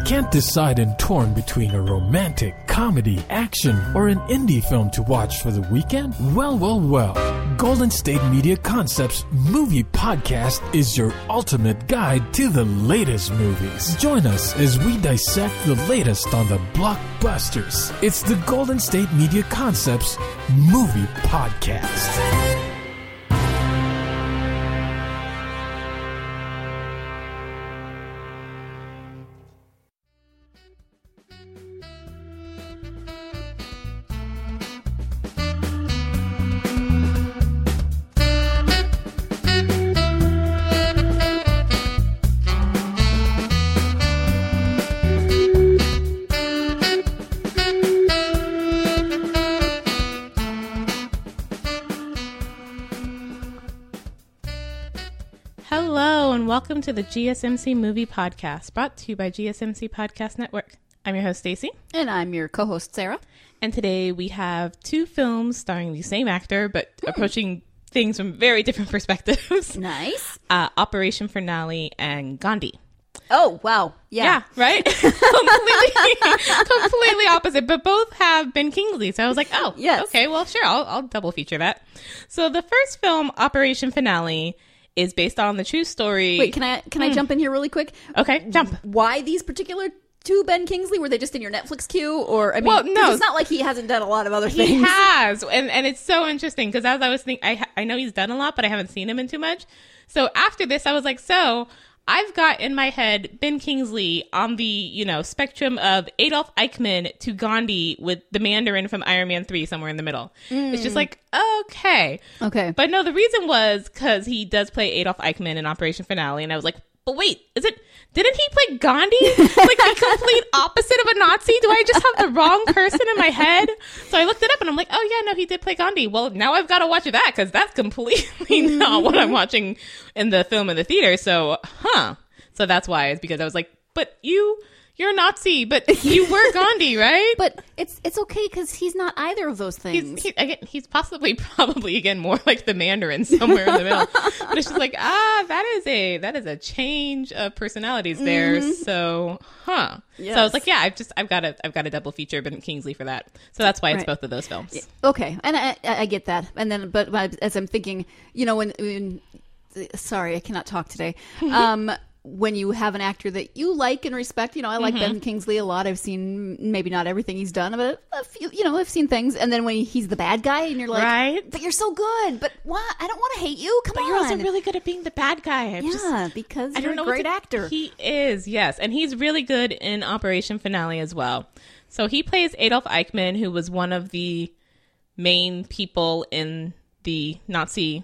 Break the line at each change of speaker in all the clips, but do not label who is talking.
Can't decide and torn between a romantic, comedy, action, or an indie film to watch for the weekend? Well. Golden State Media Concepts Movie Podcast is your ultimate guide to the latest movies. Join us as we dissect the latest on the blockbusters. It's the Golden State Media Concepts Movie Podcast.
Welcome to the GSMC Movie Podcast, brought to you by GSMC Podcast Network. I'm your host, Stacy.
And I'm your co-host, Sarah.
And today we have two films starring the same actor, but approaching things from very different perspectives.
Nice.
Operation Finale and Gandhi.
Oh, wow.
Yeah, right? completely opposite, but both have Ben Kingsley. So I was like, oh, yes. Okay, well, sure, I'll double feature that. So the first film, Operation Finale, is based on the true story.
Wait, can I jump in here really quick?
Okay, jump.
Why these particular two Ben Kingsley? Were they just in your Netflix queue? Or, I mean,
well, no.
It's not like he hasn't done a lot of other things.
He has, and it's so interesting, because as I was thinking, I know he's done a lot, but I haven't seen him in too much. So after this, I was like, so I've got in my head Ben Kingsley on the, spectrum of Adolf Eichmann to Gandhi with the Mandarin from Iron Man 3 somewhere in the middle. It's just like, okay. But no, the reason was because he does play Adolf Eichmann in Operation Finale, and I was like, but wait, didn't he play Gandhi? Like the complete opposite of a Nazi? Do I just have the wrong person in my head? So I looked it up and I'm like, oh yeah, no, he did play Gandhi. Well, now I've got to watch that because that's completely not what I'm watching in the film in the theater. So, So that's why, it's because I was like, but you're a Nazi, but you were Gandhi, right?
But it's okay because he's not either of those things.
He's probably again more like the Mandarin somewhere in the middle. But it's just like, that is a change of personalities there. So, Yes. So I was like, yeah, I've got a double feature Ben Kingsley for that. So that's why it's both of those films.
Okay, and I get that. And then, but as I'm thinking, when sorry, I cannot talk today. When you have an actor that you like and respect, I like Ben Kingsley a lot. I've seen maybe not everything he's done, but a few, I've seen things. And then when he's the bad guy and you're like,
right?
But you're so good. But why? I don't want to hate you. Come on.
But you're also really good at being the bad guy.
Because you're a great actor.
He is, yes. And he's really good in Operation Finale as well. So he plays Adolf Eichmann, who was one of the main people in the Nazis.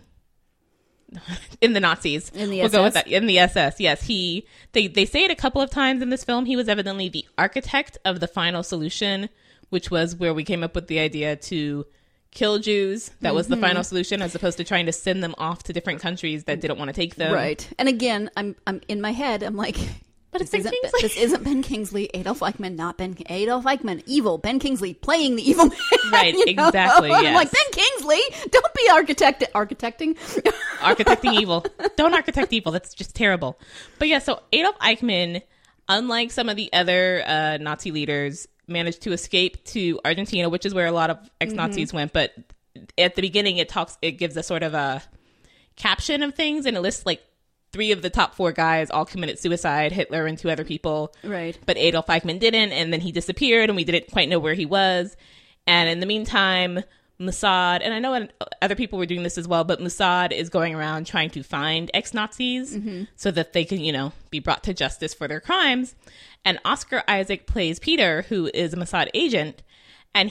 In the SS. We'll go with that. In the SS, yes. They say it a couple of times in this film. He was evidently the architect of the final solution, which was where we came up with the idea to kill Jews. That was the final solution, as opposed to trying to send them off to different countries that didn't want to take them.
Right. And again, I'm in my head, I'm like,
but
this isn't Ben Kingsley, Adolf Eichmann, not Adolf Eichmann, evil, Ben Kingsley playing the evil man.
Right, exactly, yes.
I'm like, Ben Kingsley, don't be architecting.
Architecting evil. Don't architect evil. That's just terrible. But yeah, so Adolf Eichmann, unlike some of the other Nazi leaders, managed to escape to Argentina, which is where a lot of ex-Nazis went. But at the beginning, it gives a sort of a caption of things, and it lists like 3 of the top 4 guys all committed suicide, Hitler and 2 other people.
Right.
But Adolf Eichmann didn't, and then he disappeared, and we didn't quite know where he was. And in the meantime, Mossad, and I know other people were doing this as well, but Mossad is going around trying to find ex-Nazis so that they can, be brought to justice for their crimes. And Oscar Isaac plays Peter, who is a Mossad agent. And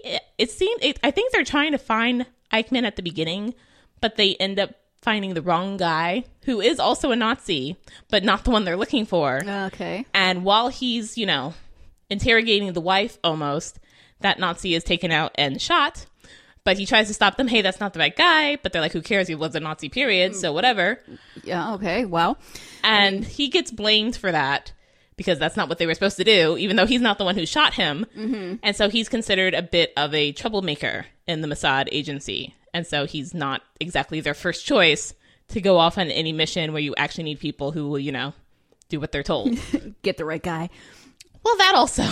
I think they're trying to find Eichmann at the beginning, but they end up finding the wrong guy, who is also a Nazi, but not the one they're looking for.
Okay.
And while he's, interrogating the wife almost, that Nazi is taken out and shot. But he tries to stop them. Hey, that's not the right guy. But they're like, who cares? He was a Nazi, period. So whatever.
Yeah, okay. Wow.
And he gets blamed for that because that's not what they were supposed to do, even though he's not the one who shot him. And so he's considered a bit of a troublemaker in the Mossad agency. And so he's not exactly their first choice to go off on any mission where you actually need people who will, do what they're told.
Get the right guy.
Well, that also.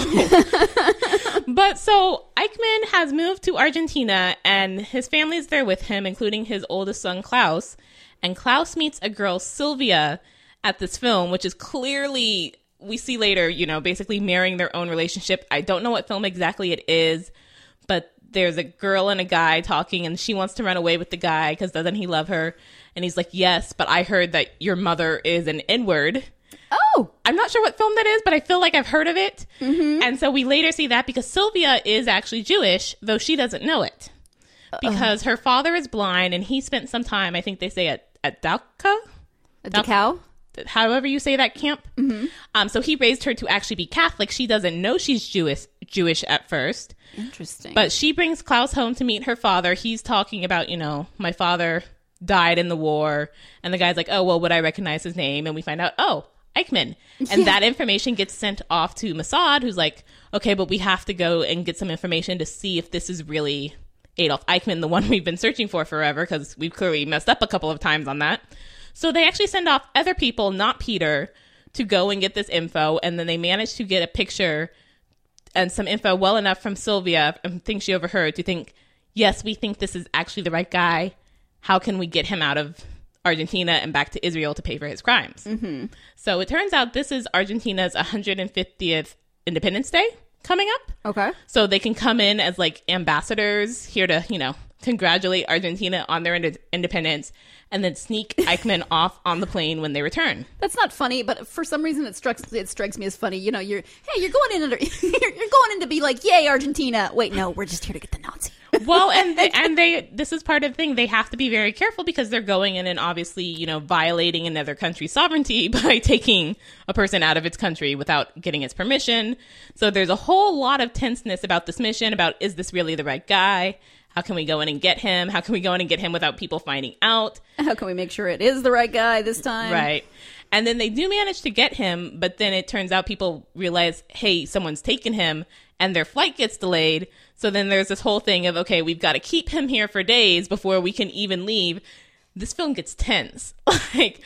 But so Eichmann has moved to Argentina and his family's there with him, including his oldest son, Klaus. And Klaus meets a girl, Sylvia, at this film, which is clearly, we see later, you know, basically marrying their own relationship. I don't know what film exactly it is, but there's a girl and a guy talking and she wants to run away with the guy because doesn't he love her? And he's like, yes, but I heard that your mother is an N-word.
Oh,
I'm not sure what film that is, but I feel like I've heard of it. Mm-hmm. And so we later see that because Sylvia is actually Jewish, though she doesn't know it. Because her father is blind and he spent some time, I think they say at Dachau?
Dachau?
However you say that camp. Mm-hmm. So he raised her to actually be Catholic. She doesn't know she's Jewish at first.
Interesting.
But she brings Klaus home to meet her father. He's talking about, you know, my father died in the war. And the guy's like, oh, well, would I recognize his name? And we find out, oh, Eichmann. And that information gets sent off to Mossad, who's like, okay, but we have to go and get some information to see if this is really Adolf Eichmann, the one we've been searching for forever, because we've clearly messed up a couple of times on that. So they actually send off other people, not Peter, to go and get this info. And then they manage to get a picture and some info well enough from Sylvia, and things she overheard, to think, yes, we think this is actually the right guy. How can we get him out of Argentina and back to Israel to pay for his crimes? Mm-hmm. So it turns out this is Argentina's 150th Independence Day coming up.
Okay.
So they can come in as like ambassadors here to, you know, congratulate Argentina on their independence and then sneak Eichmann off on the plane when they return.
That's not funny, but for some reason it strikes me as funny. You know, you're going in you're going in to be like, yay, Argentina. Wait, no, we're just here to get the Nazi.
Well, and they this is part of the thing. They have to be very careful because they're going in and obviously, you know, violating another country's sovereignty by taking a person out of its country without getting its permission. So there's a whole lot of tenseness about this mission, about is this really the right guy? How can we go in and get him? How can we go in and get him without people finding out?
How can we make sure it is the right guy this time?
Right. And then they do manage to get him, but then it turns out people realize, hey, someone's taken him, and their flight gets delayed. So then there's this whole thing of, okay, we've got to keep him here for days before we can even leave. This film gets tense. Like,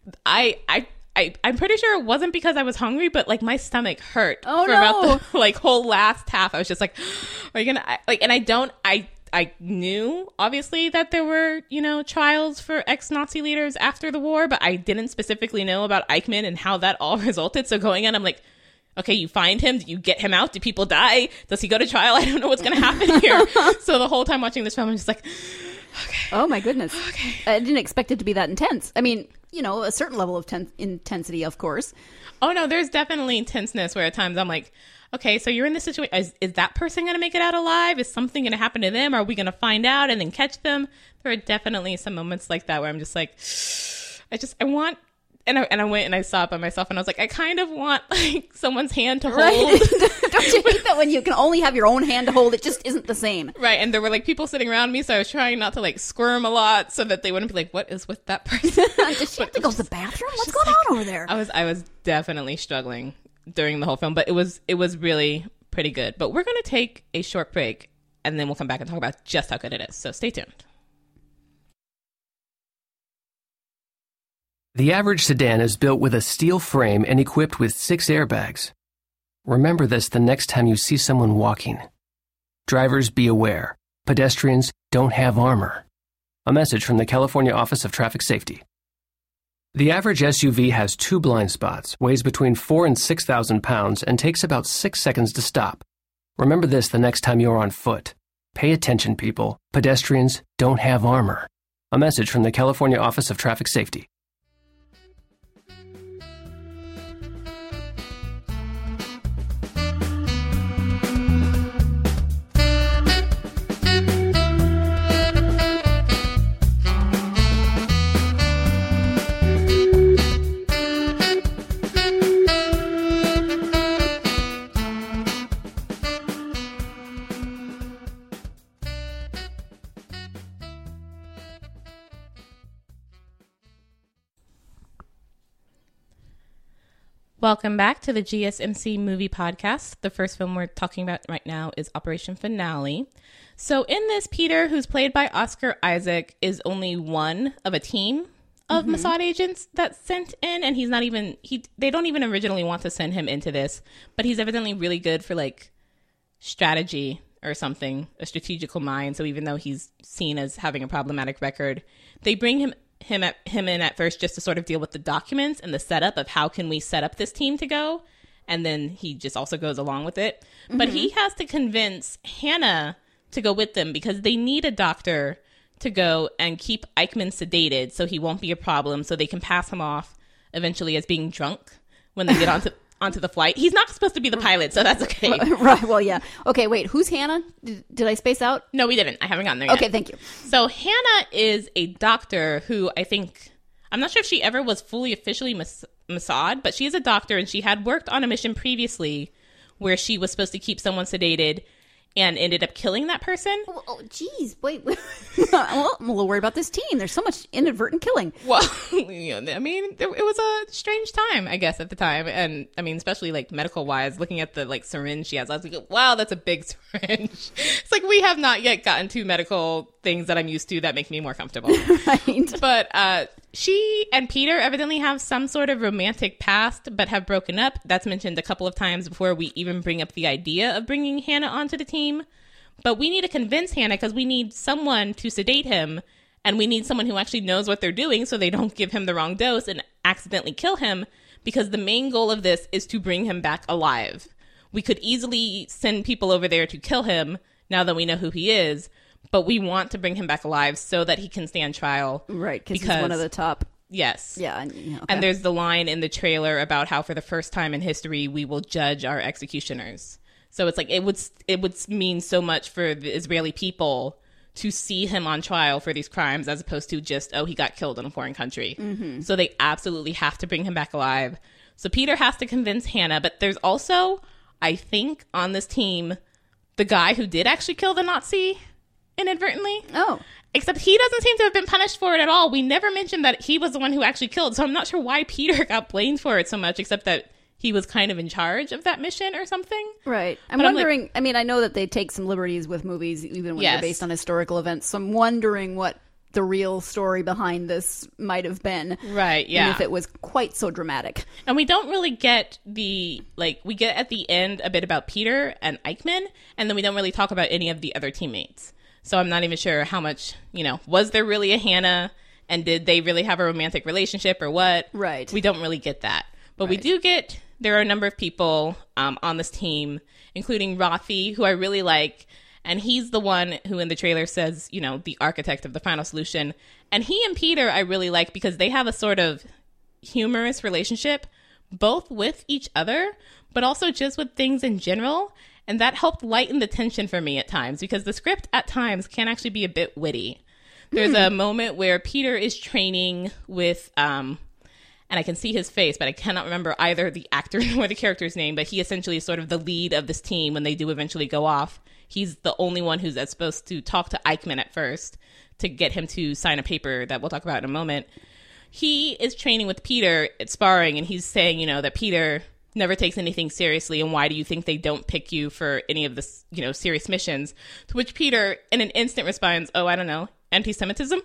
I'm pretty sure it wasn't because I was hungry, but like my stomach hurt about the like whole last half. I was just like, are you gonna like? And I knew obviously that there were, you know, trials for ex-Nazi leaders after the war, but I didn't specifically know about Eichmann and how that all resulted. So going in, I'm like, okay, you find him. Do you get him out? Do people die? Does he go to trial? I don't know what's going to happen here. So the whole time watching this film, I'm just like, okay.
Oh my goodness. Okay. I didn't expect it to be that intense. I mean, you know, a certain level of intensity, of course.
Oh no, there's definitely tenseness where at times I'm like, okay, so you're in this situation. Is that person going to make it out alive? Is something going to happen to them? Are we going to find out and then catch them? There are definitely some moments like that where I'm just like, I want, and I went and I saw it by myself and I was like, I kind of want like someone's hand to hold.
Right. Don't you hate that when you can only have your own hand to hold? It just isn't the same.
Right. And there were like people sitting around me, so I was trying not to like squirm a lot so that they wouldn't be like, what is with that person?
Does she have to go to the bathroom? What's going on over there?
I was definitely struggling during the whole film, but it was really pretty good. But we're going to take a short break and then we'll come back and talk about just how good it is. So stay tuned.
The average sedan is built with a steel frame and equipped with 6 airbags. Remember this the next time you see someone walking. Drivers, be aware. Pedestrians don't have armor. A message from the California Office of Traffic Safety. The average SUV has 2 blind spots, weighs between 4,000 and 6,000 pounds, and takes about 6 seconds to stop. Remember this the next time you're on foot. Pay attention, people. Pedestrians don't have armor. A message from the California Office of Traffic Safety.
Welcome back to the GSMC Movie Podcast. The first film we're talking about right now is Operation Finale. So in this, Peter, who's played by Oscar Isaac, is only one of a team of Mossad agents that's sent in, and he's not even they don't even originally want to send him into this, but he's evidently really good for like strategy or something, a strategical mind. So even though he's seen as having a problematic record, they bring him in at first just to sort of deal with the documents and the setup of how can we set up this team to go, and then he just also goes along with it. But he has to convince Hannah to go with them because they need a doctor to go and keep Eichmann sedated so he won't be a problem, so they can pass him off eventually as being drunk when they get onto the flight. He's not supposed to be the pilot, so that's okay.
Right, well, yeah. Okay, wait, who's Hannah? Did I space out?
No, we didn't. I haven't gotten there yet.
Okay, thank you.
So Hannah is a doctor who I'm not sure if she ever was fully officially Mossad, but she is a doctor, and she had worked on a mission previously where she was supposed to keep someone sedated and ended up killing that person.
Oh, geez, wait. Well, I'm a little worried about this team. There's so much inadvertent killing.
Well, I mean, it was a strange time, I guess, at the time. And I mean, especially like medical wise, looking at the like syringe she has, I was like, wow, that's a big syringe. It's like we have not yet gotten to medical things that I'm used to that make me more comfortable.
Right.
But she and Peter evidently have some sort of romantic past, but have broken up. That's mentioned a couple of times before we even bring up the idea of bringing Hannah onto the team. But we need to convince Hannah because we need someone to sedate him, and we need someone who actually knows what they're doing so they don't give him the wrong dose and accidentally kill him, because the main goal of this is to bring him back alive. We could easily send people over there to kill him now that we know who he is, but we want to bring him back alive so that he can stand trial.
Right, because he's one of the top.
Yes.
Yeah. Okay.
And there's the line in the trailer about how for the first time in history, we will judge our executioners. So it's like it would mean so much for the Israeli people to see him on trial for these crimes as opposed to just, oh, he got killed in a foreign country. Mm-hmm. So they absolutely have to bring him back alive. So Peter has to convince Hannah. But there's also, I think, on this team, the guy who did actually kill the Nazi inadvertently.
Oh.
Except he doesn't seem to have been punished for it at all. We never mentioned that he was the one who actually killed. So I'm not sure why Peter got blamed for it so much, except that he was kind of in charge of that mission or something.
Right. I'm wondering, I mean, I know that they take some liberties with movies, even when they're based on historical events. So I'm wondering what the real story behind this might have been.
Right, yeah.
And if it was quite so dramatic.
And we don't really get we get at the end a bit about Peter and Eichmann, and then we don't really talk about any of the other teammates. So I'm not even sure how much, was there really a Hannah, and did they really have a romantic relationship or what?
Right.
We don't really get that. But we do get, there are a number of people on this team, including Rafi, who I really like. And he's the one who in the trailer says, the architect of the final solution. And he and Peter I really like because they have a sort of humorous relationship, both with each other, but also just with things in general. And that helped lighten the tension for me at times, because the script at times can actually be a bit witty. There's a moment where Peter is training with, and I can see his face, but I cannot remember either the actor or the character's name, but he essentially is sort of the lead of this team when they do eventually go off. He's the only one who's supposed to talk to Eichmann at first to get him to sign a paper that we'll talk about in a moment. He is training with Peter at sparring, and he's saying, that Peter never takes anything seriously, and why do you think they don't pick you for any of this, serious missions? To which Peter, in an instant, responds, oh, I don't know, anti-Semitism?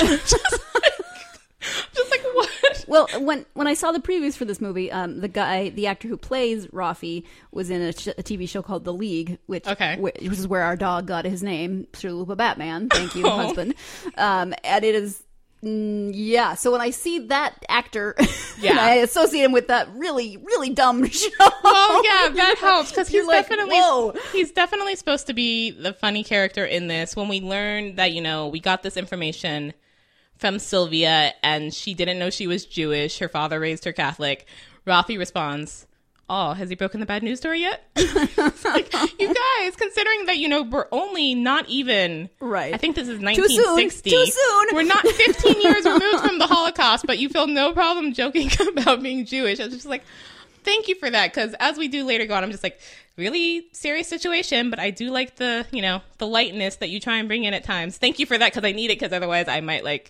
Just like, what?
Well, when I saw the previews for this movie, the actor who plays Rafi was in a TV show called The League, which is where our dog got his name, Sir Lupa Batman. Thank you, husband. And it is, so when I see that actor, and I associate him with that really, really dumb show.
Well, yeah, that helps, because he's
like,
definitely
whoa.
He's definitely supposed to be the funny character in this. When we learned that, we got this information from Sylvia, and she didn't know she was Jewish. Her father raised her Catholic. Rafi responds, oh, has he broken the bad news story yet? Like, you guys, considering that, we're only not even,
right.
I think this is 1960.
Too soon.
We're not 15 years removed from the Holocaust, but you feel no problem joking about being Jewish. I was just like, thank you for that, because as we do later go on, I'm just like, really serious situation, but I do like the, the lightness that you try and bring in at times. Thank you for that, because I need it, because otherwise I might,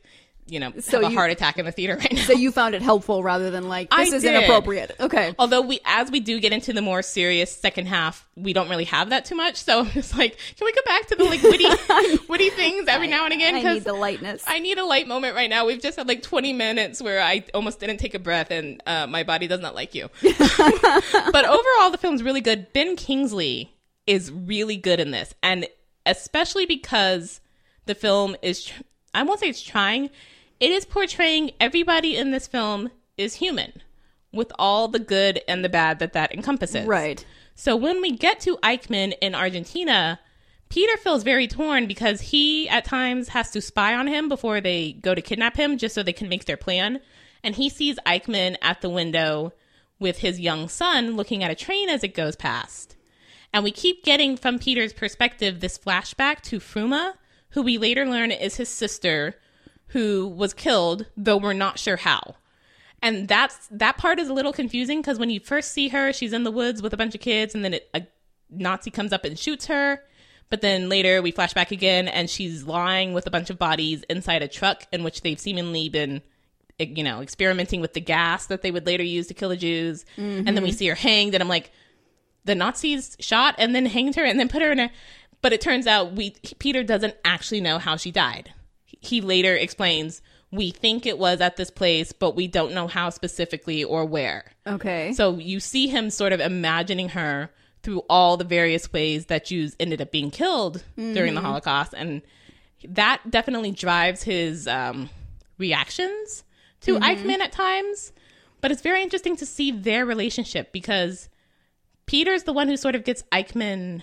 have a heart attack in the theater right now.
So you found it helpful rather than like, this is inappropriate. Okay.
Although as we do get into the more serious second half, we don't really have that too much. So it's like, can we go back to the like witty things every now and again?
I need the lightness.
I need a light moment right now. We've just had like 20 minutes where I almost didn't take a breath, and my body does not like you. But overall, the film's really good. Ben Kingsley is really good in this. And especially because the film is, I won't say it's trying, it is portraying everybody in this film is human, with all the good and the bad that encompasses.
Right.
So when we get to Eichmann in Argentina, Peter feels very torn because he at times has to spy on him before they go to kidnap him, just so they can make their plan. And he sees Eichmann at the window with his young son looking at a train as it goes past. And we keep getting, from Peter's perspective, this flashback to Fruma, who we later learn is his sister, who was killed, though we're not sure how. And that part is a little confusing, because when you first see her, she's in the woods with a bunch of kids, and then a Nazi comes up and shoots her. But then later we flash back again, and she's lying with a bunch of bodies inside a truck in which they've seemingly been, experimenting with the gas that they would later use to kill the Jews. Mm-hmm. And then we see her hanged, and I'm like, the Nazis shot and then hanged her and then put her in a... But it turns out Peter doesn't actually know how she died. He later explains, we think it was at this place, but we don't know how specifically or where.
Okay.
So you see him sort of imagining her through all the various ways that Jews ended up being killed during the Holocaust. And that definitely drives his reactions to Eichmann at times. But it's very interesting to see their relationship, because Peter's the one who sort of gets Eichmann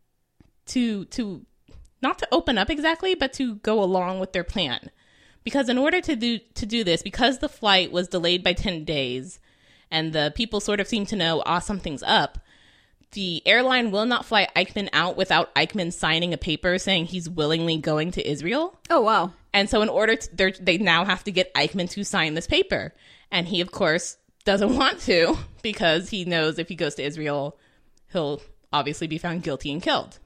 to not to open up exactly, but to go along with their plan. Because in order to do this, because the flight was delayed by 10 days, and the people sort of seem to know, something's up, the airline will not fly Eichmann out without Eichmann signing a paper saying he's willingly going to Israel.
Oh, wow.
And so in order to, they now have to get Eichmann to sign this paper. And he, of course, doesn't want to, because he knows if he goes to Israel, he'll obviously be found guilty and killed.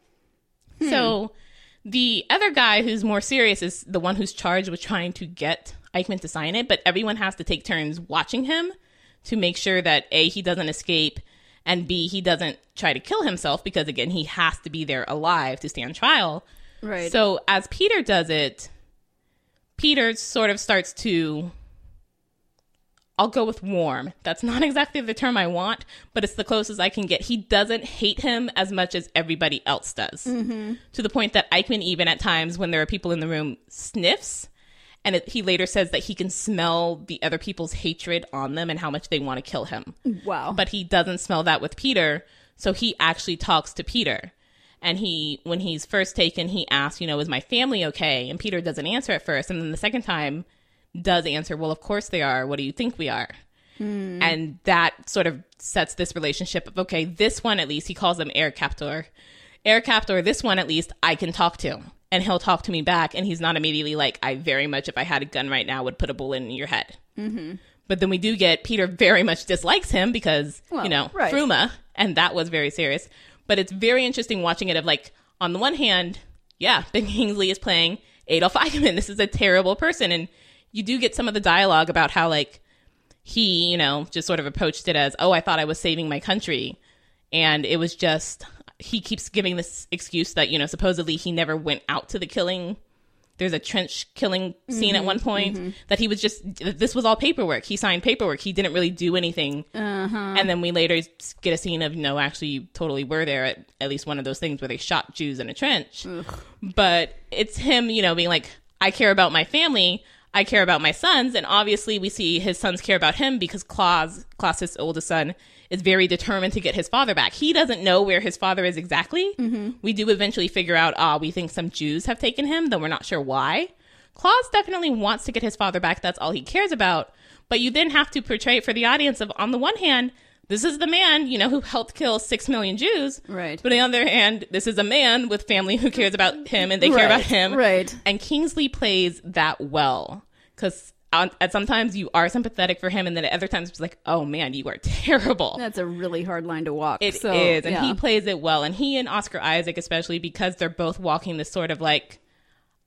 So the other guy who's more serious is the one who's charged with trying to get Eichmann to sign it, but everyone has to take turns watching him to make sure that A, he doesn't escape, and B, he doesn't try to kill himself, because again, he has to be there alive to stand trial.
Right.
So as Peter does it, Peter sort of starts to, I'll go with warm. That's not exactly the term I want, but it's the closest I can get. He doesn't hate him as much as everybody else does. Mm-hmm. To the point that Eichmann, even at times when there are people in the room, sniffs. And he later says that he can smell the other people's hatred on them and how much they want to kill him.
Wow.
But he doesn't smell that with Peter. So he actually talks to Peter. And when he's first taken, he asks, is my family okay? And Peter doesn't answer at first. And then the second time does answer, well, of course they are. What do you think we are? And that sort of sets this relationship of, okay, this one at least, he calls them Air Captor. Air Captor, this one at least, I can talk to. And he'll talk to me back, and he's not immediately like, I very much, if I had a gun right now, would put a bullet in your head. Mm-hmm. But then we do get, Peter very much dislikes him because, right. Fruma, and that was very serious. But it's very interesting watching it of like, on the one hand, Ben Kingsley is playing Adolf Eichmann. This is a terrible person. And you do get some of the dialogue about how like he, just sort of approached it as, I thought I was saving my country. And it was just, he keeps giving this excuse that, supposedly he never went out to the killing. There's a trench killing scene at one point that he was this was all paperwork. He signed paperwork. He didn't really do anything. And then we later get a scene of, actually you totally were there at least one of those things where they shot Jews in a trench. Ugh. But it's him, being like, I care about my family. I care about my sons. And obviously we see his sons care about him because Klaus, his oldest son, is very determined to get his father back. He doesn't know where his father is exactly. Mm-hmm. We do eventually figure out, we think some Jews have taken him, though we're not sure why. Klaus definitely wants to get his father back. That's all he cares about. But you then have to portray it for the audience of, on the one hand, this is the man, who helped kill 6 million Jews. Right. But on the other hand, this is a man with family who cares about him and they care about him.
Right.
And Kingsley plays that well. Because at sometimes you are sympathetic for him, and then at other times it's like, oh man, you are terrible.
That's a really hard line to walk.
It is, and he plays it well. And he and Oscar Isaac, especially because they're both walking this sort of like,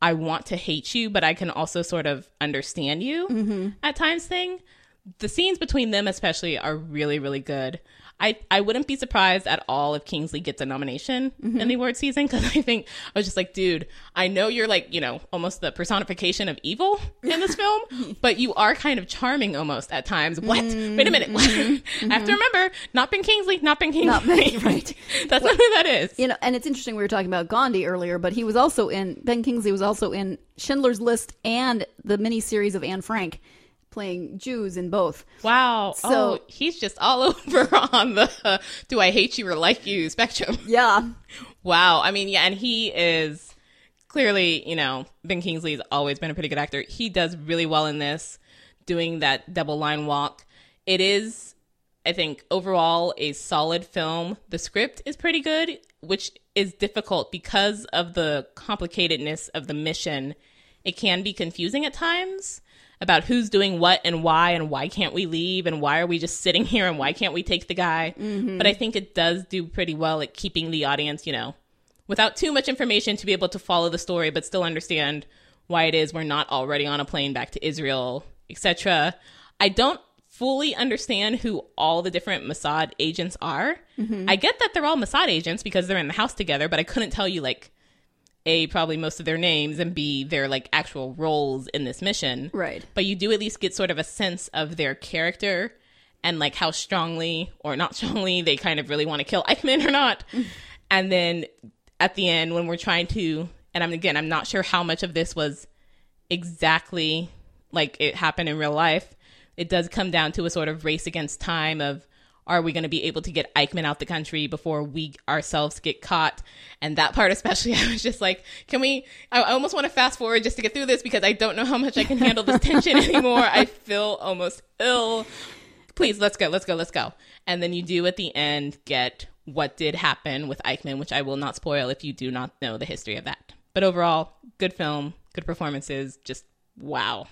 I want to hate you, but I can also sort of understand you at times thing. The scenes between them especially are really, really good. I wouldn't be surprised at all if Kingsley gets a nomination in the award season, because I was just like, dude, I know you're like, almost the personification of evil in this film, but you are kind of charming almost at times. What? Wait a minute. I have to remember, not Ben Kingsley.
Right.
That's not who that is.
And it's interesting, we were talking about Gandhi earlier, but Ben Kingsley was also in Schindler's List and the miniseries of Anne Frank, playing Jews in both.
Wow.
So
he's just all over on the do I hate you or like you spectrum.
Yeah.
Wow. I mean, yeah, and he is clearly, Ben Kingsley's always been a pretty good actor. He does really well in this, doing that double line walk. It is, I think, overall a solid film. The script is pretty good, which is difficult because of the complicatedness of the mission. It can be confusing at times about who's doing what and why can't we leave and why are we just sitting here and why can't we take the guy? But I think it does do pretty well at keeping the audience, without too much information to be able to follow the story, but still understand why it is we're not already on a plane back to Israel, etc. I don't fully understand who all the different Mossad agents are. I get that they're all Mossad agents because they're in the house together, but I couldn't tell you A, probably most of their names, and B, their actual roles in this mission.
Right.
But you do at least get sort of a sense of their character and how strongly or not strongly they kind of really want to kill Eichmann or not. And then at the end, when we're trying to, and I'm not sure how much of this was exactly like it happened in real life. It does come down to a sort of race against time of, are we going to be able to get Eichmann out the country before we ourselves get caught? And that part especially, I was just like, I almost want to fast forward just to get through this because I don't know how much I can handle this tension anymore. I feel almost ill. Please, let's go. And then you do at the end get what did happen with Eichmann, which I will not spoil if you do not know the history of that. But overall, good film, good performances, just wow.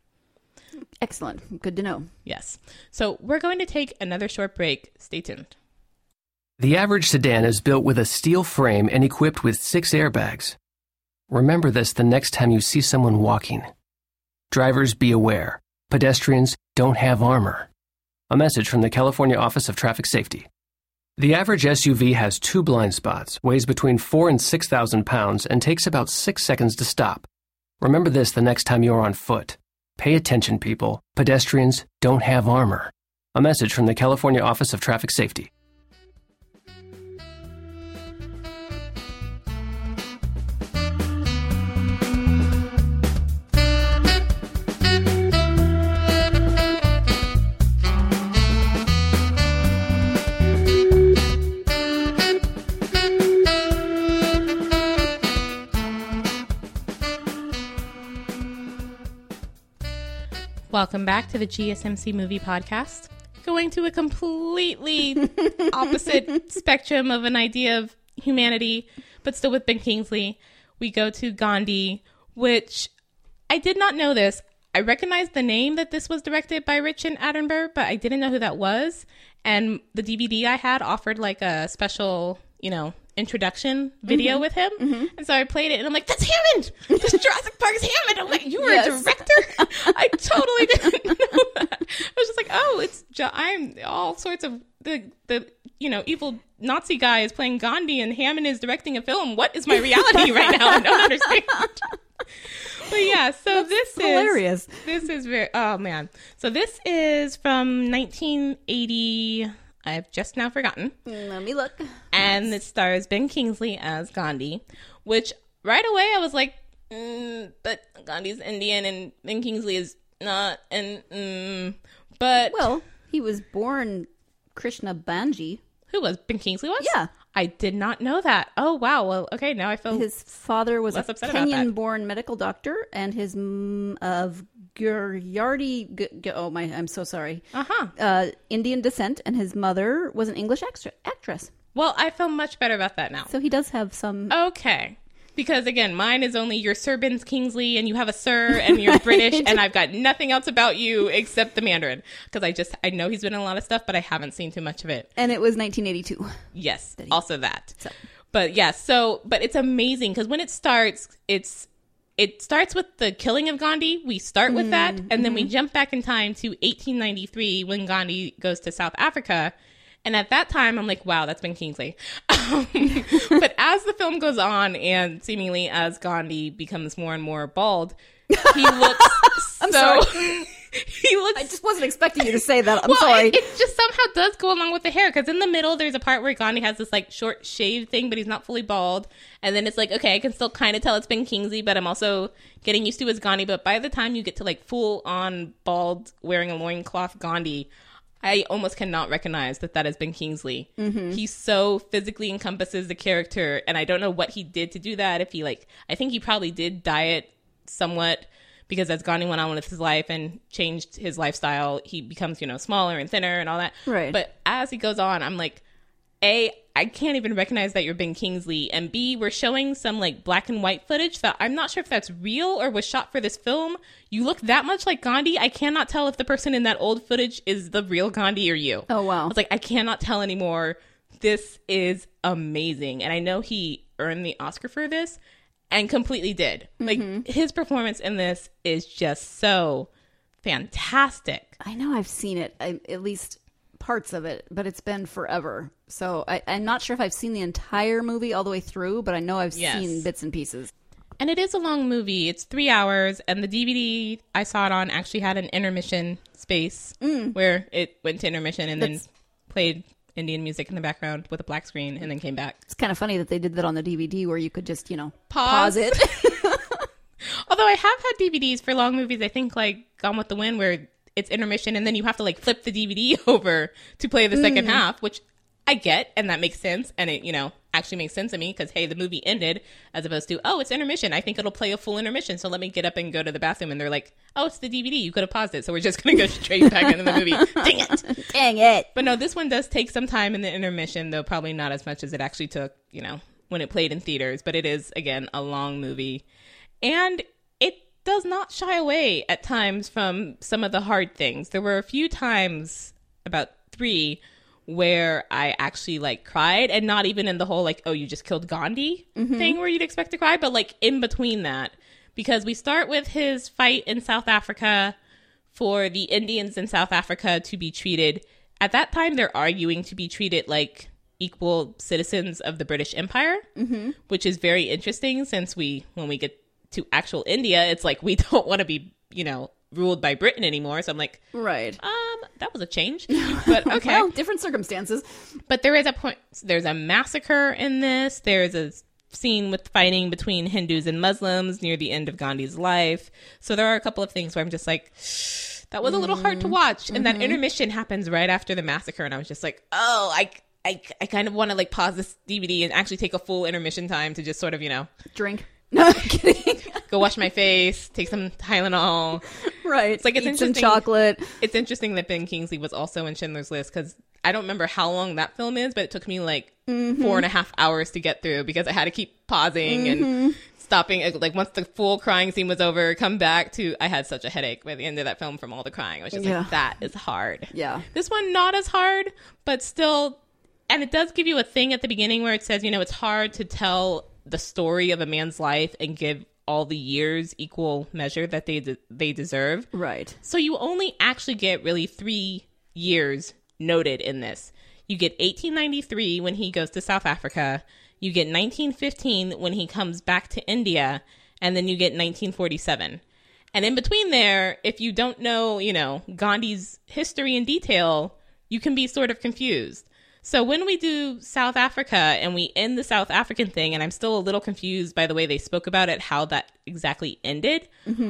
Excellent. Good to know.
Yes. So we're going to take another short break. Stay tuned.
The average sedan is built with a steel frame and equipped with 6 airbags. Remember this the next time you see someone walking. Drivers, be aware. Pedestrians don't have armor. A message from the California Office of Traffic Safety. The average SUV has 2 blind spots, weighs between 4,000 and 6,000 pounds, and takes about 6 seconds to stop. Remember this the next time you're on foot. Pay attention, people. Pedestrians don't have armor. A message from the California Office of Traffic Safety.
Welcome back to the GSMC Movie Podcast. Going to a completely opposite spectrum of an idea of humanity, but still with Ben Kingsley. We go to Gandhi, which I did not know this. I recognized the name that this was directed by Richard Attenborough, but I didn't know who that was. And the DVD I had offered a special, introduction video with him. And so I played it and I'm like, that's Hammond! This Jurassic Park is Hammond! I'm like, you were a director? I totally didn't know that. I was just like, oh, I'm all sorts of the evil Nazi guy is playing Gandhi and Hammond is directing a film. What is my reality right now? I don't understand. But yeah, so this is
hilarious.
This is very, oh man. So this is from 1980. I've just now forgotten.
Let me look.
And it stars Ben Kingsley as Gandhi, which right away I was like, but Gandhi's Indian and Ben Kingsley is not. But
well, he was born Krishna Banji.
Who was Ben Kingsley? Was?
Yeah.
I did not know that. Oh wow. Well, okay. Now I feel
his father was a
upset about that.
Kenyan-born medical doctor, and his of Gujarati. I'm so sorry. Indian descent, and his mother was an English actress.
Well, I feel much better about that now.
So he does have some.
Okay. Because again, mine is only you're Sir Ben Kingsley and you have a sir and you're British and I've got nothing else about you except the Mandarin. Because I know he's been in a lot of stuff, but I haven't seen too much of it.
And it was 1982.
Yes, also that. So. But yeah, but it's amazing because when it starts, it's it starts with the killing of Gandhi. We start with that, and then we jump back in time to 1893 when Gandhi goes to South Africa. And at that time, I'm like, wow, that's Ben Kingsley. But as the film goes on, and seemingly as Gandhi becomes more and more bald, he looks
I'm
so...
sorry.
He looks...
I just wasn't expecting you to say that. I'm
well,
sorry.
It just somehow does go along with the hair, because in the middle, there's a part where Gandhi has this, like, short shaved thing, but he's not fully bald. And then it's like, okay, I can still kind of tell it's Ben Kingsley, but I'm also getting used to his Gandhi. But by the time you get to, like, full-on bald, wearing a loincloth Gandhi, I almost cannot recognize that is Ben Kingsley. He so physically encompasses the character, and I don't know what he did to do that. If he, like, I think he probably did diet somewhat, because as Gandhi went on with his life and changed his lifestyle, he becomes, you know, smaller and thinner and all that.
Right.
But as he goes on, I'm like, A, I can't even recognize that you're Ben Kingsley. And B, we're showing some, like, black and white footage that I'm not sure if that's real or was shot for this film. You look that much like Gandhi. I cannot tell if the person in that old footage is the real Gandhi or you.
Oh, wow.
I was like, I cannot tell anymore. This is amazing. And I know he earned the Oscar for this. And completely did. Like, his performance in this is just so fantastic.
I know I've seen it, at least parts of it, but it's been forever. So I'm not sure if I've seen the entire movie all the way through, but I know I've seen bits and pieces.
And it is a long movie. It's 3 hours, and the DVD I saw it on actually had an intermission space where it went to intermission and then played Indian music in the background with a black screen and then came back.
It's kind of funny that they did that on the DVD where you could just, you know,
pause
it.
Although I have had DVDs for long movies, I think like Gone with the Wind, where it's intermission and then you have to like flip the DVD over to play the second half, which I get, and that makes sense. And it, you know, actually makes sense to me because, hey, the movie ended, as opposed to, oh, it's intermission. I think it'll play a full intermission. So let me get up and go to the bathroom. And they're like, oh, it's the DVD. You could have paused it. So we're just going to go straight back into the movie. Dang it.
Dang it.
But no, this one does take some time in the intermission, though probably not as much as it actually took, you know, when it played in theaters. But it is, again, a long movie. And it does not shy away at times from some of the hard things. There were a few times, about 3, where I actually like cried, and not even in the whole like, oh, you just killed Gandhi thing where you'd expect to cry, but like in between that, because we start with his fight in South Africa for the Indians in South Africa to be treated. At that time, they're arguing to be treated like equal citizens of the British Empire, which is very interesting since when we get to actual India, it's like we don't want to be, you know, ruled by Britain anymore. So I'm like,
right.
That was a change, but okay.
Well, different circumstances.
But there is there's a massacre in this. There's a scene with fighting between Hindus and Muslims near the end of Gandhi's life. So there are a couple of things where I'm just like, that was a little hard to watch. And that intermission happens right after the massacre. And I was just like, oh, I kind of want to like pause this DVD and actually take a full intermission time to just sort of, you know,
drink. No, I'm kidding.
Go wash my face, take some Tylenol.
Right.
It's like, it's
eat
interesting.
some chocolate.
It's interesting that Ben Kingsley was also in Schindler's List, because I don't remember how long that film is, but it took me like 4.5 hours to get through because I had to keep pausing and stopping. Like once the full crying scene was over, come back to, I had such a headache by the end of that film from all the crying. I was just like, that is hard.
Yeah.
This one, not as hard, but still, and it does give you a thing at the beginning where it says, you know, it's hard to tell the story of a man's life and give all the years equal measure that they deserve.
Right.
So you only actually get really 3 years noted in this. You get 1893 when he goes to South Africa. You get 1915 when he comes back to India. And then you get 1947. And in between there, if you don't know, you know, Gandhi's history in detail, you can be sort of confused. So when we do South Africa and we end the South African thing, and I'm still a little confused by the way they spoke about it, how that exactly ended,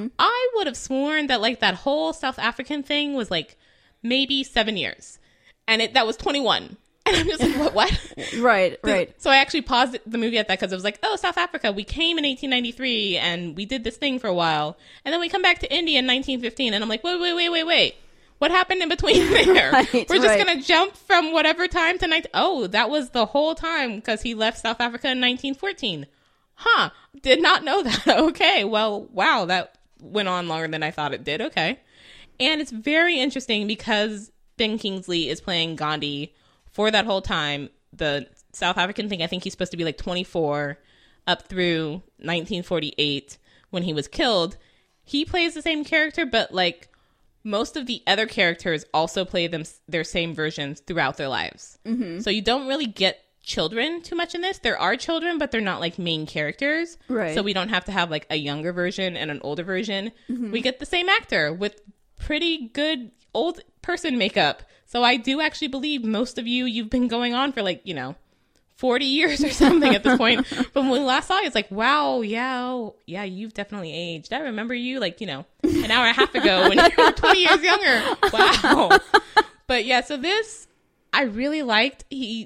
I would have sworn that like that whole South African thing was like maybe 7 years. And that was 21. And I'm just like, what?
Right.
So I actually paused the movie at that because it was like, oh, South Africa, we came in 1893 and we did this thing for a while. And then we come back to India in 1915. And I'm like, wait. What happened in between there? We're just going to jump from whatever time to oh, that was the whole time because he left South Africa in 1914. Huh. Did not know that. Okay. Well, wow. That went on longer than I thought it did. Okay. And it's very interesting because Ben Kingsley is playing Gandhi for that whole time. The South African thing, I think he's supposed to be like 24 up through 1948 when he was killed, he plays the same character, but like most of the other characters also play their same versions throughout their lives. Mm-hmm. So you don't really get children too much in this. There are children, but they're not like main characters.
Right.
So we don't have to have like a younger version and an older version. Mm-hmm. We get the same actor with pretty good old person makeup. So I do actually believe most of you've been going on for like, 40 years or something at this point. But when we last saw you, it's like, wow, yeah, you've definitely aged. I remember you like, an hour and a half ago when you were 20 years younger. Wow. But yeah, so this I really liked.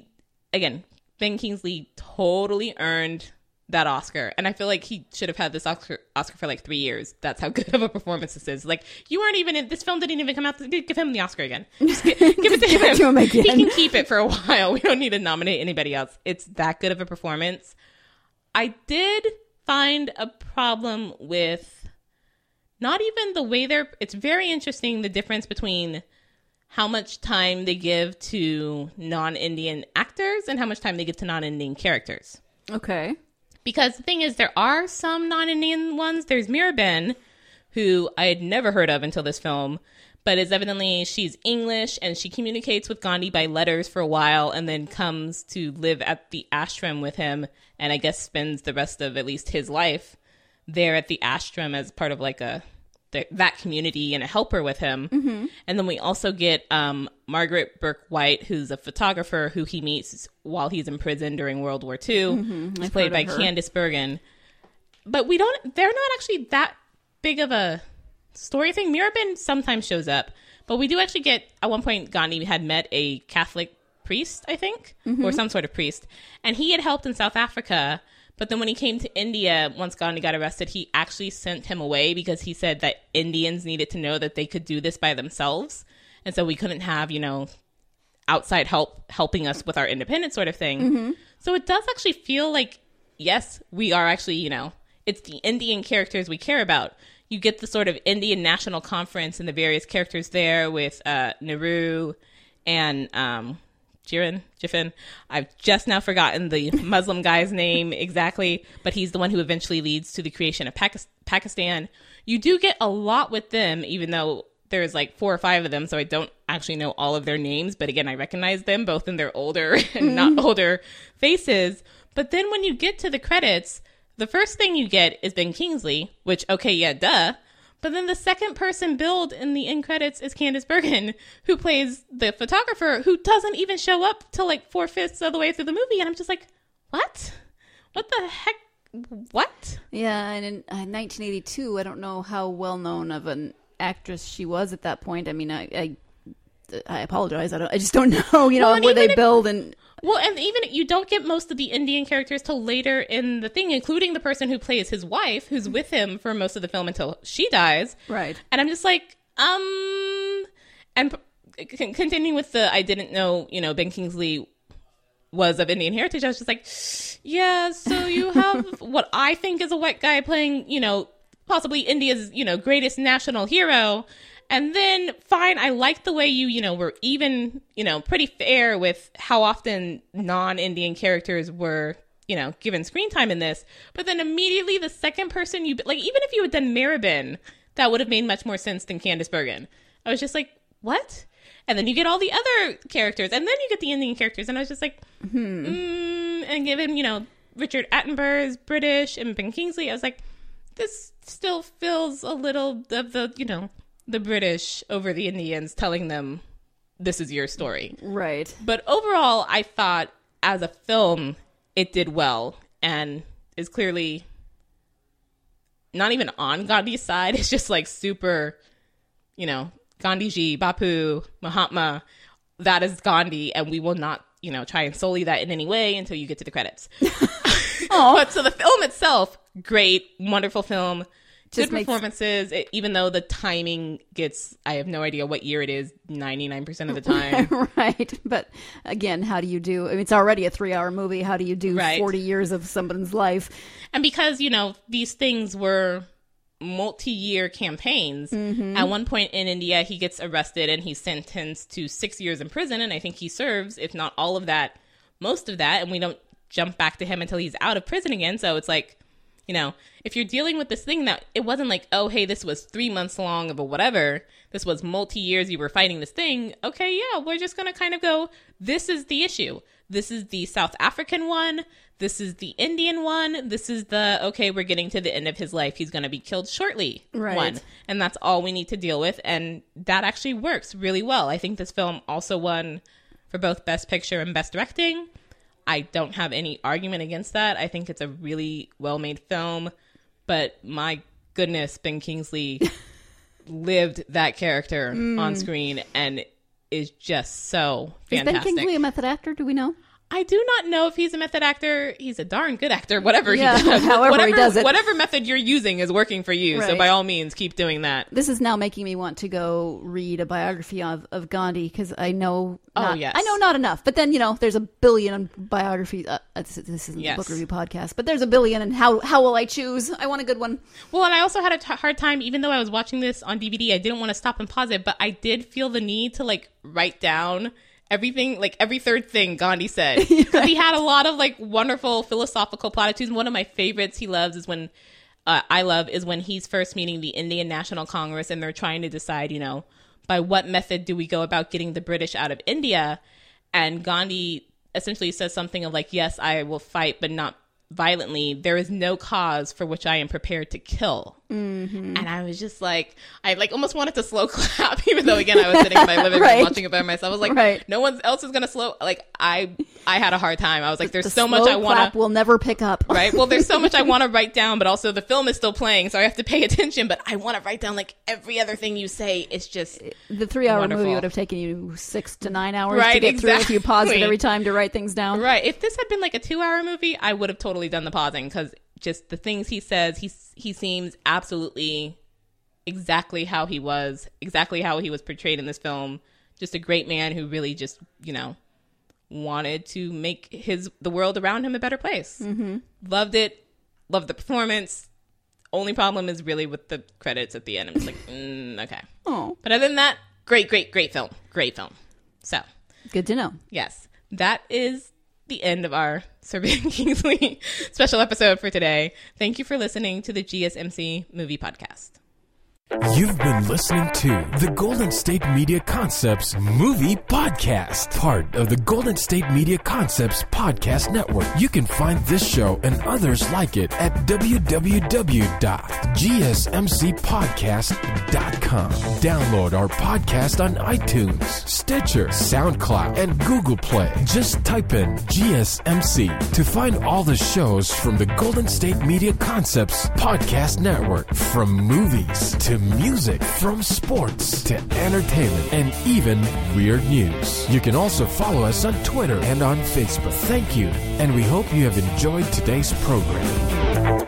Ben Kingsley totally earned that Oscar. And I feel like he should have had this Oscar for like 3 years. That's how good of a performance this is. Like, you weren't even in this film, didn't even come out. Give him the Oscar again. Just give it to him again. He can keep it for a while. We don't need to nominate anybody else. It's that good of a performance. I did find a problem with not even the way it's very interesting, the difference between how much time they give to non-Indian actors and how much time they give to non-Indian characters.
Okay.
Because the thing is, there are some non-Indian ones. There's Mirabin, who I had never heard of until this film, but she's English, and she communicates with Gandhi by letters for a while, and then comes to live at the ashram with him, and I guess spends the rest of at least his life there at the ashram as part of like that community and a helper with him. Mm-hmm. And then we also get Margaret Burke White, who's a photographer who he meets while he's in prison during World War II. Mm-hmm. She's played by Candice Bergen. But they're not actually that big of a story thing. Mirabin sometimes shows up, but we do actually get, at one point, Gandhi had met a Catholic priest, I think, mm-hmm. or some sort of priest, and he had helped in South Africa. But then when he came to India, once Gandhi got arrested, he actually sent him away because he said that Indians needed to know that they could do this by themselves. And so we couldn't have, outside help helping us with our independence sort of thing. Mm-hmm. So it does actually feel like, yes, we are actually, it's the Indian characters we care about. You get the sort of Indian National Conference and the various characters there with Nehru and Jiffin. I've just now forgotten the Muslim guy's name exactly, but he's the one who eventually leads to the creation of Pakistan. You do get a lot with them, even though there's like 4 or 5 of them, so I don't actually know all of their names. But again, I recognize them both in their older and not older faces. But then when you get to the credits, the first thing you get is Ben Kingsley, which, okay, yeah, duh. But then the second person billed in the end credits is Candice Bergen, who plays the photographer, who doesn't even show up till like 4/5 of the way through the movie. And I'm just like, what? What the heck? What?
Yeah, and in 1982, I don't know how well known of an actress she was at that point. I mean, I apologize. I just don't know. Where they build and.
Well, and even you don't get most of the Indian characters till later in the thing, including the person who plays his wife, who's with him for most of the film until she dies.
Right.
And I'm just like, and continuing with I didn't know, Ben Kingsley was of Indian heritage. I was just like, yeah, so you have what I think is a white guy playing, possibly India's, greatest national hero. And then, fine, I like the way you were even, pretty fair with how often non-Indian characters were, given screen time in this. But then immediately the second person even if you had done Mirabin, that would have made much more sense than Candice Bergen. I was just like, what? And then you get all the other characters, and then you get the Indian characters. And I was just like, and given, Richard Attenborough is British and Ben Kingsley, I was like, this still feels a little of the, the British over the Indians telling them this is your story.
Right.
But overall, I thought as a film, it did well and is clearly not even on Gandhi's side. It's just like super, Gandhiji, Bapu, Mahatma, that is Gandhi. And we will not, try and sully that in any way until you get to the credits. But so the film itself, great, wonderful film. Good performances, even though the timing gets, I have no idea what year it is, 99% of the time.
Right. But again, how do you do, it's already a 3-hour movie. How do you do 40 years of someone's life?
And because, these things were multi-year campaigns, at one point in India, he gets arrested and he's sentenced to 6 years in prison. And I think he serves, if not all of that, most of that. And we don't jump back to him until he's out of prison again. So it's like, You know, if you're dealing with this thing that it wasn't like, oh, hey, this was 3 months long of a whatever. This was multi-years you were fighting this thing. Okay, yeah, we're just going to kind of go, this is the issue. This is the South African one. This is the Indian one. This is the, okay, we're getting to the end of his life. He's going to be killed shortly one. And that's all we need to deal with. And that actually works really well. I think this film also won for both Best Picture and Best Directing. I don't have any argument against that. I think it's a really well-made film, but my goodness, Ben Kingsley lived that character on screen and is just so fantastic.
Is Ben Kingsley a method actor? Do we know?
I do not know if he's a method actor. He's a darn good actor, whatever he does.
However he does it.
Whatever method you're using is working for you. Right. So by all means, keep doing that.
This is now making me want to go read a biography of Gandhi because I know not enough. But then, there's a billion biographies. This isn't the book review podcast, but there's a billion. And how will I choose? I want a good one.
Well, and I also had a hard time, even though I was watching this on DVD, I didn't want to stop and pause it, but I did feel the need to write down everything, every third thing Gandhi said. Because he had a lot of wonderful philosophical platitudes. One of my favorites he loves is when he's first meeting the Indian National Congress and they're trying to decide, by what method do we go about getting the British out of India? And Gandhi essentially says something of yes, I will fight, but not violently. There is no cause for which I am prepared to kill. Mm-hmm. And I was just I almost wanted to slow clap, even though again I was sitting in my living room watching it by myself. I was no one else is gonna slow. I had a hard time. I was there's so much I want to.
Will never pick up.
Right. Well, there's so much I want to write down, but also the film is still playing, so I have to pay attention. But I want to write down every other thing you say. It's just
the 3-hour movie would have taken you 6 to 9 hours to get through if you paused it every time to write things down.
Right. If this had been a 2-hour movie, I would have totally done the pausing because just the things he says, he seems absolutely exactly how he was portrayed in this film. Just a great man who really just, wanted to make the world around him a better place. Mm-hmm. Loved it. Loved the performance. Only problem is really with the credits at the end. I'm just okay. Oh. But other than that, great film. Great film. So.
Good to know.
Yes. That is the end of our Sir Ben Kingsley special episode for today. Thank you for listening to the GSMC Movie Podcast.
You've been listening to the Golden State Media Concepts Movie Podcast, part of the Golden State Media Concepts Podcast Network. You can find this show and others like it at www.gsmcpodcast.com. Download our podcast on iTunes, Stitcher, SoundCloud, and Google Play. Just type in GSMC to find all the shows from the Golden State Media Concepts Podcast Network, from movies to music, from sports to entertainment, and even weird news. You can also follow us on Twitter and on Facebook. Thank you, and we hope you have enjoyed today's program.